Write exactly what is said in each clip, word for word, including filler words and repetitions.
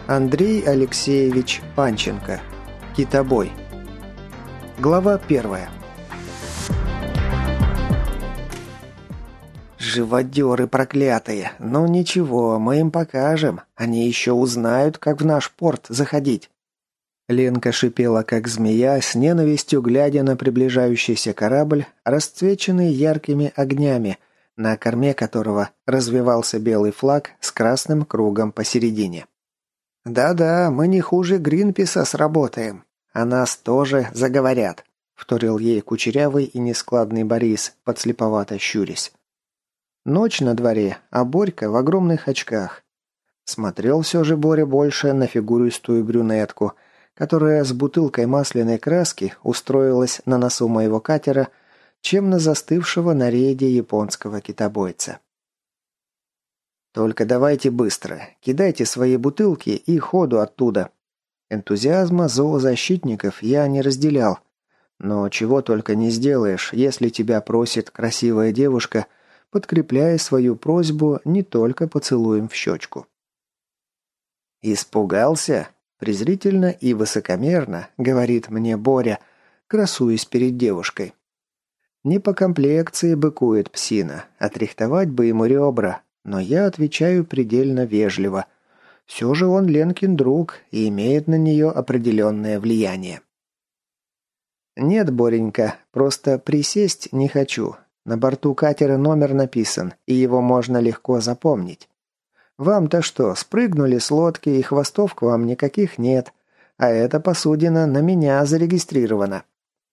Андрей Алексеевич Панченко. Китобой. Глава первая. «Живодеры проклятые! Ну ничего, мы им покажем. Они еще узнают, как в наш порт заходить». Ленка шипела, как змея, с ненавистью глядя на приближающийся корабль, расцвеченный яркими огнями, на корме которого развевался белый флаг с красным кругом посередине. «Да-да, мы не хуже Гринписа сработаем. О нас тоже заговорят», — вторил ей кучерявый и нескладный Борис, подслеповато щурясь. Ночь на дворе, а Борька в огромных очках. Смотрел все же Боря больше на фигуристую брюнетку, которая с бутылкой масляной краски устроилась на носу моего катера, чем на застывшего на рейде японского китобойца. «Только давайте быстро, кидайте свои бутылки и ходу оттуда». Энтузиазма зоозащитников я не разделял. Но чего только не сделаешь, если тебя просит красивая девушка, подкрепляя свою просьбу не только поцелуем в щечку. «Испугался?» – презрительно и высокомерно, говорит мне Боря, красуясь перед девушкой. Не по комплекции быкует псина, отрихтовать бы ему ребра, но я отвечаю предельно вежливо. Все же он Ленкин друг и имеет на нее определенное влияние. «Нет, Боренька, просто присесть не хочу. На борту катера номер написан, и его можно легко запомнить. Вам-то что, спрыгнули с лодки, и хвостов к вам никаких нет, а эта посудина на меня зарегистрирована».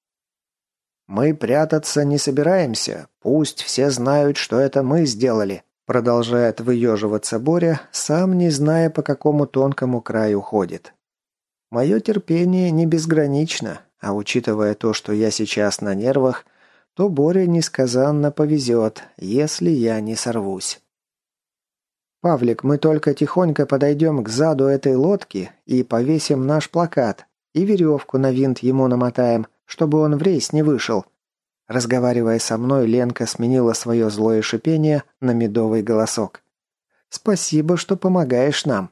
«Мы прятаться не собираемся, пусть все знают, что это мы сделали», продолжает выеживаться Боря, сам не зная, по какому тонкому краю ходит. Мое терпение не безгранично, а учитывая то, что я сейчас на нервах, то Боре несказанно повезет, если я не сорвусь. «Павлик, мы только тихонько подойдем к заду этой лодки и повесим наш плакат, и веревку на винт ему намотаем, чтобы он в рейс не вышел». Разговаривая со мной, Ленка сменила свое злое шипение на медовый голосок. «Спасибо, что помогаешь нам».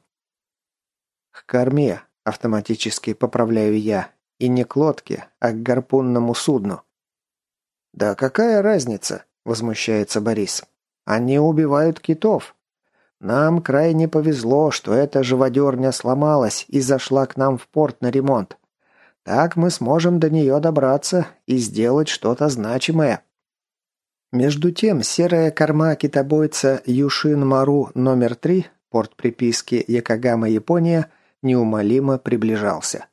«К корме», — автоматически поправляю я, и не к лодке, а к гарпунному судну. «Да какая разница?» – возмущается Борис. «Они убивают китов. Нам крайне повезло, что эта живодерня сломалась и зашла к нам в порт на ремонт. Так мы сможем до нее добраться и сделать что-то значимое». Между тем, серая корма китобойца Юшин-Мару номер три, порт приписки Якогама, Япония, неумолимо приближался.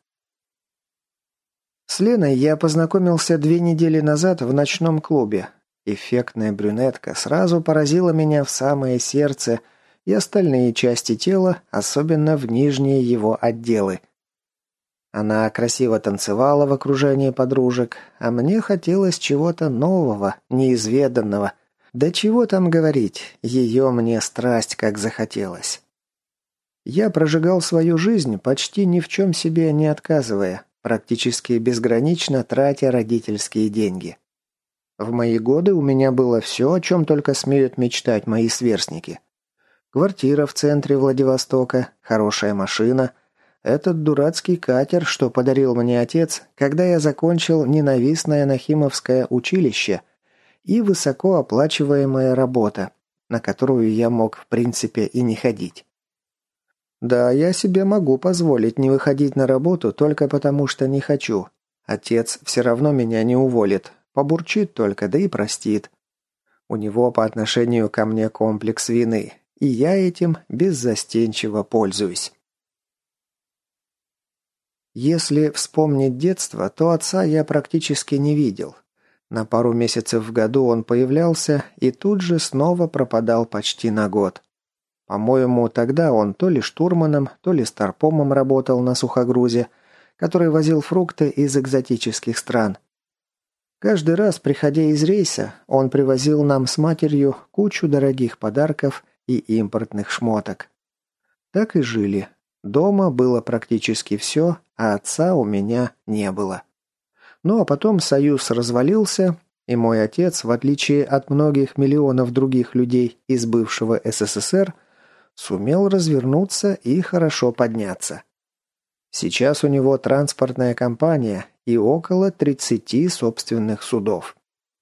С Леной я познакомился две недели назад в ночном клубе. Эффектная брюнетка сразу поразила меня в самое сердце и остальные части тела, особенно в нижние его отделы. Она красиво танцевала в окружении подружек, а мне хотелось чего-то нового, неизведанного. Да чего там говорить, ее мне страсть как захотелось. Я прожигал свою жизнь, почти ни в чем себе не отказывая, практически безгранично тратя родительские деньги. В мои годы у меня было все, о чем только смеют мечтать мои сверстники. Квартира в центре Владивостока, хорошая машина, этот дурацкий катер, что подарил мне отец, когда я закончил ненавистное Нахимовское училище, и высокооплачиваемая работа, на которую я мог в принципе и не ходить. Да, я себе могу позволить не выходить на работу только потому, что не хочу. Отец все равно меня не уволит, побурчит только, да и простит. У него по отношению ко мне комплекс вины, и я этим беззастенчиво пользуюсь. Если вспомнить детство, то отца я практически не видел. На пару месяцев в году он появлялся и тут же снова пропадал почти на год. По-моему, тогда он то ли штурманом, то ли старпомом работал на сухогрузе, который возил фрукты из экзотических стран. Каждый раз, приходя из рейса, он привозил нам с матерью кучу дорогих подарков и импортных шмоток. Так и жили. Дома было практически все, а отца у меня не было. Ну а потом союз развалился, и мой отец, в отличие от многих миллионов других людей из бывшего СССР, Сумел развернуться и хорошо подняться. Сейчас у него транспортная компания и около тридцати собственных судов.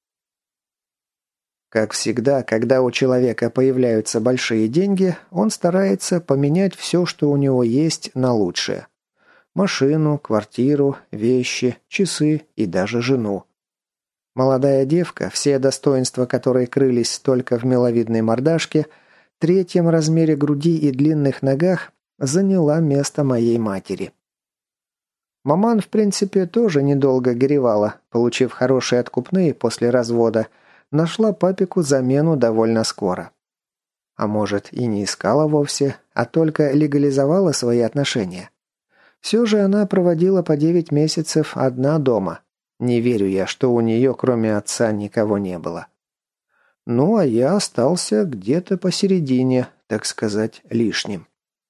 Как всегда, когда у человека появляются большие деньги, он старается поменять все, что у него есть, на лучшее. Машину, квартиру, вещи, часы и даже жену. Молодая девка, все достоинства которой крылись только в миловидной мордашке, третьем размере груди и длинных ногах, заняла место моей матери. Маман, в принципе, тоже недолго горевала, получив хорошие откупные после развода, нашла папику замену довольно скоро. А может, и не искала вовсе, а только легализовала свои отношения. Все же она проводила по девять месяцев одна дома. Не верю я, что у нее, кроме отца, никого не было. Ну, а я остался где-то посередине, так сказать, лишним.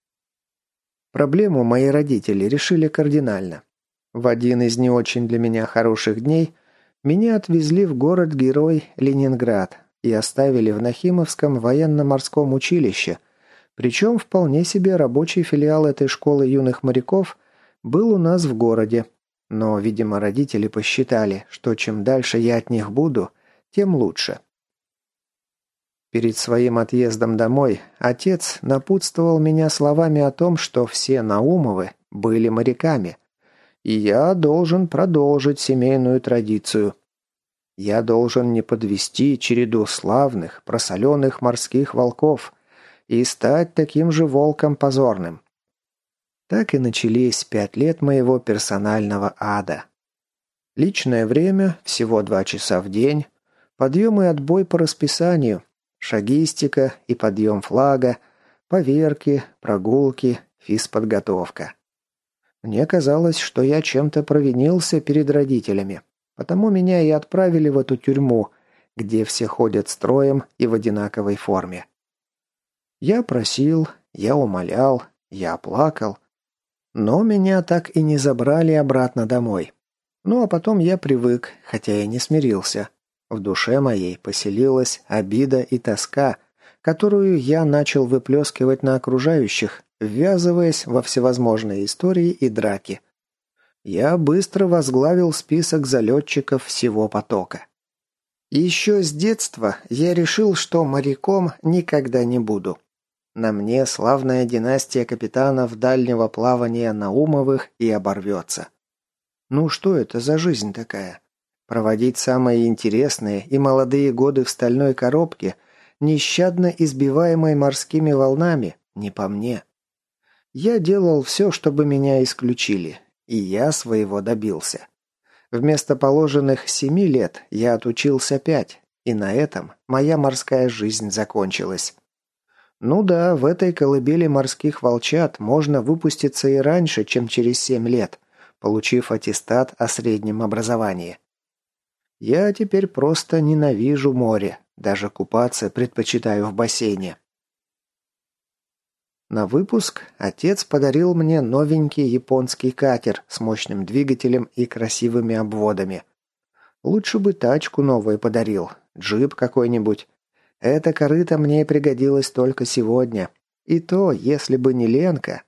Проблему мои родители решили кардинально. В один из не очень для меня хороших дней меня отвезли в город-герой Ленинград и оставили в Нахимовском военно-морском училище, причем вполне себе рабочий филиал этой школы юных моряков был у нас в городе, но, видимо, родители посчитали, что чем дальше я от них буду, тем лучше. Перед своим отъездом домой отец напутствовал меня словами о том, что все Наумовы были моряками, и я должен продолжить семейную традицию. Я должен не подвести череду славных, просоленных морских волков и стать таким же волком позорным. Так и начались пять лет моего персонального ада. Личное время – всего два часа в день, подъем и отбой по расписанию, шагистика и подъем флага, поверки, прогулки, физподготовка. Мне казалось, что я чем-то провинился перед родителями, потому меня и отправили в эту тюрьму, где все ходят строем и в одинаковой форме. Я просил, я умолял, я плакал, но меня так и не забрали обратно домой. Ну а потом я привык, хотя и не смирился. В душе моей поселилась обида и тоска, которую я начал выплескивать на окружающих, ввязываясь во всевозможные истории и драки. Я быстро возглавил список залетчиков всего потока. Еще с детства я решил, что моряком никогда не буду. На мне славная династия капитанов дальнего плавания Наумовых и оборвется. Ну что это за жизнь такая? Проводить самые интересные и молодые годы в стальной коробке, нещадно избиваемой морскими волнами, не по мне. Я делал все, чтобы меня исключили, и я своего добился. Вместо положенных семи лет я отучился пять, и на этом моя морская жизнь закончилась. Ну да, в этой колыбели морских волчат можно выпуститься и раньше, чем через семь лет, получив аттестат о среднем образовании. Я теперь просто ненавижу море, даже купаться предпочитаю в бассейне. На выпуск отец подарил мне новенький японский катер с мощным двигателем и красивыми обводами. Лучше бы тачку новую подарил, джип какой-нибудь. Эта корыта мне пригодилась только сегодня. И то, если бы не Ленка.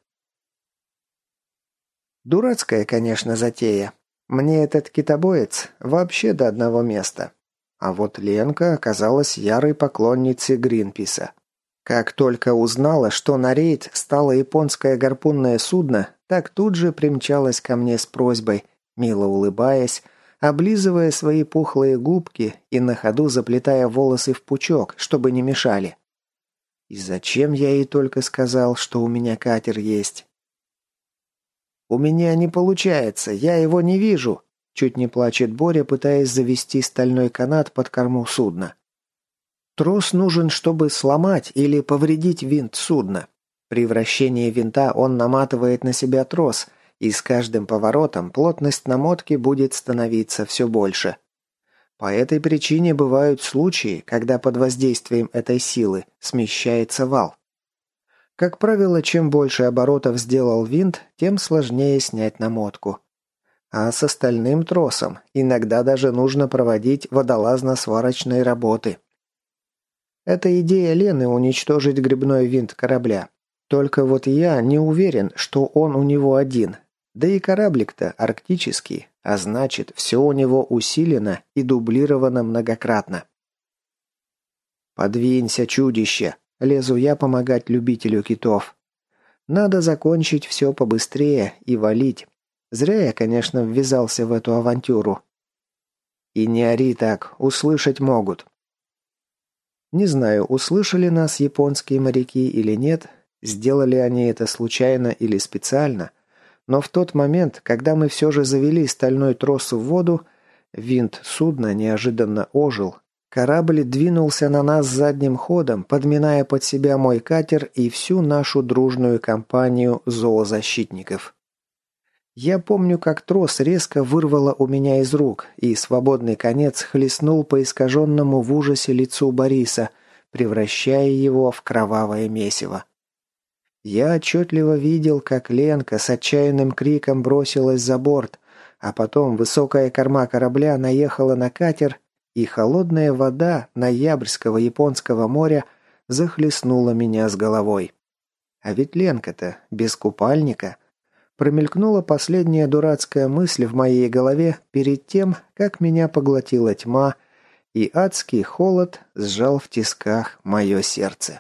Дурацкая, конечно, затея. Мне этот китобоец вообще до одного места. А вот Ленка оказалась ярой поклонницей Гринписа. Как только узнала, что на рейд стало японское гарпунное судно, так тут же примчалась ко мне с просьбой, мило улыбаясь, облизывая свои пухлые губки и на ходу заплетая волосы в пучок, чтобы не мешали. И зачем я ей только сказал, что у меня катер есть? «У меня не получается, я его не вижу», — чуть не плачет Боря, пытаясь завести стальной канат под корму судна. Трос нужен, чтобы сломать или повредить винт судна. При вращении винта он наматывает на себя трос, и с каждым поворотом плотность намотки будет становиться все больше. По этой причине бывают случаи, когда под воздействием этой силы смещается вал. Как правило, чем больше оборотов сделал винт, тем сложнее снять намотку. А с остальным тросом иногда даже нужно проводить водолазно-сварочные работы. Это идея Лены уничтожить грибной винт корабля. Только вот я не уверен, что он у него один. Да и кораблик-то арктический, а значит, все у него усилено и дублировано многократно. «Подвинься, чудище!» – лезу я помогать любителю китов. Надо закончить все побыстрее и валить. Зря я, конечно, ввязался в эту авантюру. И не ори так, услышать могут. Не знаю, услышали нас японские моряки или нет, сделали они это случайно или специально, но в тот момент, когда мы все же завели стальной трос в воду, винт судна неожиданно ожил. Корабль двинулся на нас задним ходом, подминая под себя мой катер и всю нашу дружную компанию зоозащитников. Я помню, как трос резко вырвало у меня из рук, и свободный конец хлестнул по искаженному в ужасе лицу Бориса, превращая его в кровавое месиво. Я отчетливо видел, как Ленка с отчаянным криком бросилась за борт, а потом высокая корма корабля наехала на катер, и холодная вода ноябрьского японского моря захлестнула меня с головой. А ведь Ленка-то без купальника. Промелькнула последняя дурацкая мысль в моей голове перед тем, как меня поглотила тьма, и адский холод сжал в тисках мое сердце.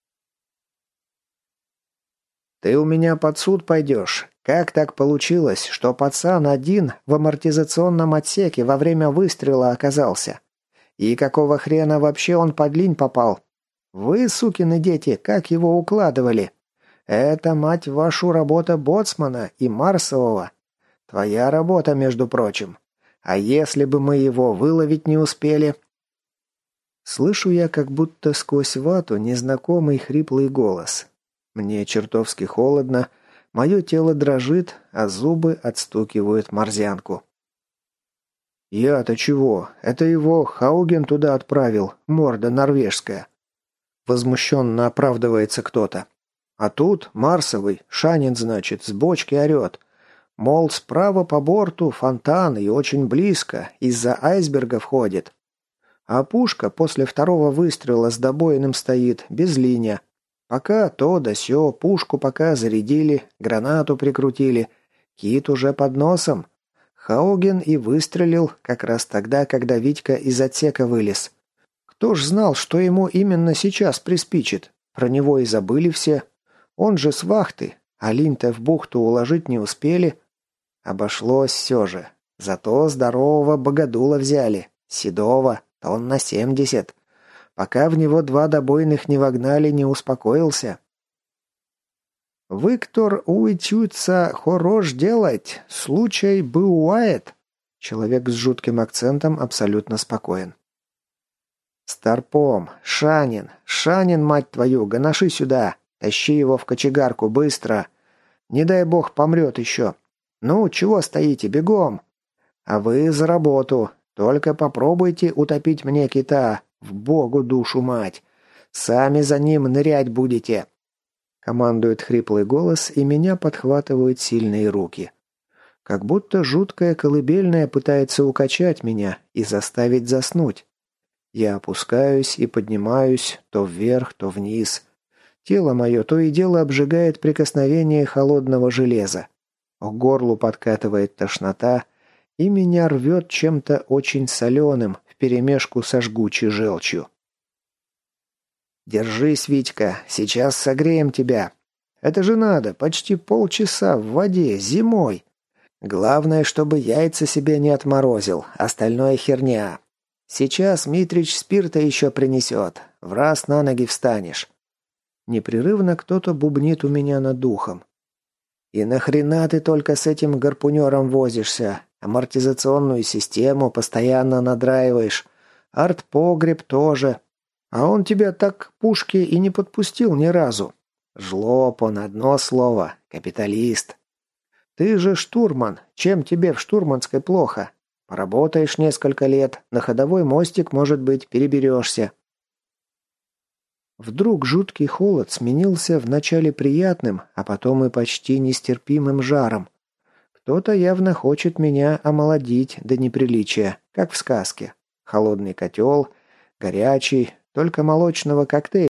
«Ты у меня под суд пойдешь. Как так получилось, что пацан один в амортизационном отсеке во время выстрела оказался? И какого хрена вообще он под линь попал? Вы, сукины дети, как его укладывали? Это, мать вашу, работа боцмана и Марсового. Твоя работа, между прочим. А если бы мы его выловить не успели?» Слышу я как будто сквозь вату незнакомый хриплый голос. Мне чертовски холодно, мое тело дрожит, а зубы отстукивают морзянку. «Я-то чего? Это его Хауген туда отправил, морда норвежская». Возмущенно оправдывается кто-то. А тут Марсовый, Шанин, значит, с бочки орет. Мол, справа по борту фонтан и очень близко, из-за айсберга входит. А пушка после второго выстрела с добоиным стоит, без линия. Пока то да сё, пушку пока зарядили, гранату прикрутили. Кит уже под носом. Хауген и выстрелил как раз тогда, когда Витька из отсека вылез. Кто ж знал, что ему именно сейчас приспичит? Про него и забыли все. Он же с вахты, а линь-то в бухту уложить не успели. Обошлось все же. Зато здорового богодула взяли. Седого, тонн на семьдесят. Пока в него два добойных не вогнали, не успокоился. «Виктор уйчуется хорош делать. Случай бывает». Человек с жутким акцентом абсолютно спокоен. «Старпом! Шанин! Шанин, мать твою! Гоноши сюда! Тащи его в кочегарку, быстро! Не дай бог помрет еще! Ну, чего стоите, бегом! А вы за работу! Только попробуйте утопить мне кита! В богу душу мать! Сами за ним нырять будете!» Командует хриплый голос, и меня подхватывают сильные руки. Как будто жуткая колыбельная пытается укачать меня и заставить заснуть. Я опускаюсь и поднимаюсь, то вверх, то вниз. Тело мое то и дело обжигает прикосновение холодного железа. К горлу подкатывает тошнота, и меня рвет чем-то очень соленым вперемешку со жгучей желчью. «Держись, Витька, сейчас согреем тебя. Это же надо, почти полчаса в воде, зимой. Главное, чтобы яйца себе не отморозил, остальное херня. Сейчас Митрич спирта еще принесет, в раз на ноги встанешь». Непрерывно кто-то бубнит у меня над духом. «И нахрена ты только с этим гарпунером возишься? Амортизационную систему постоянно надраиваешь. Арт-погреб тоже. А он тебя так к пушке и не подпустил ни разу. Жлоб он, одно слово. Капиталист. Ты же штурман. Чем тебе в штурманской плохо? Поработаешь несколько лет, на ходовой мостик, может быть, переберешься». Вдруг жуткий холод сменился вначале приятным, а потом и почти нестерпимым жаром. Кто-то явно хочет меня омолодить до неприличия, как в сказке. Холодный котел, горячий, Только молочного коктейля